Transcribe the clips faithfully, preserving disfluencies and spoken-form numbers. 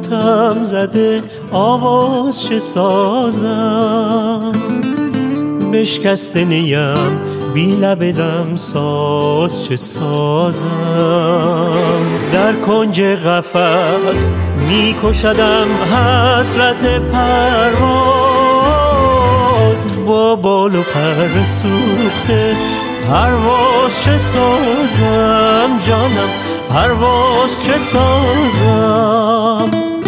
ماتم زده آواز چه سازم، بشکسته نیم بی لب دم ساز چه سازم. در کنج قفس می کشدم حسرت پرواز، با بال و پر سوخته پرواز چه سازم جانم، پرواز چه سازم.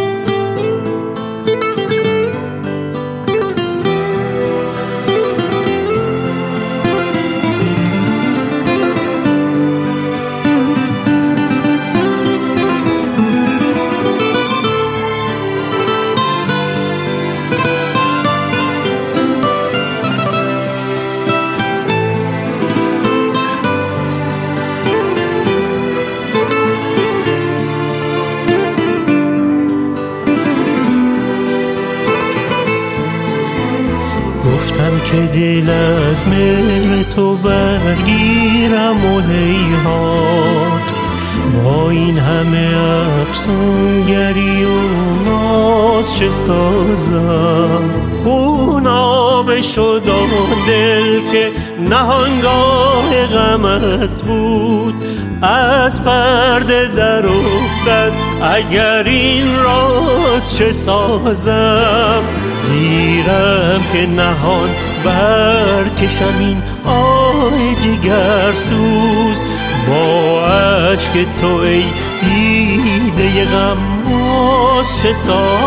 گفتم که دل از مهر تو برگیرم و هیهات، با این همه افسونگری و ناز چه سازم. خون آب شد آن دل که نهانگاه غمت بود، از پرده در افتد اگر این راز چه سازم. گیرم که نهان برکشم این آه جگر سوز، با عشق تو ای دیده غماز چه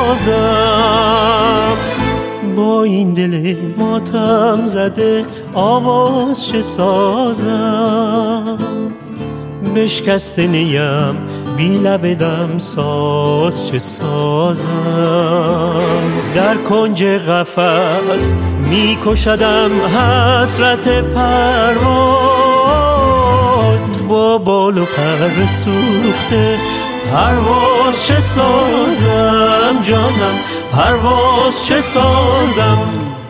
سازم. با این دل ماتم زده آواز چه سازم، بشکسته نیم بی لب دم ساز چه سازم. در کنج قفس می کشدم حسرت پرواز، با بال و پر سوخته پرواز چه سازم جانم، پرواز چه سازم.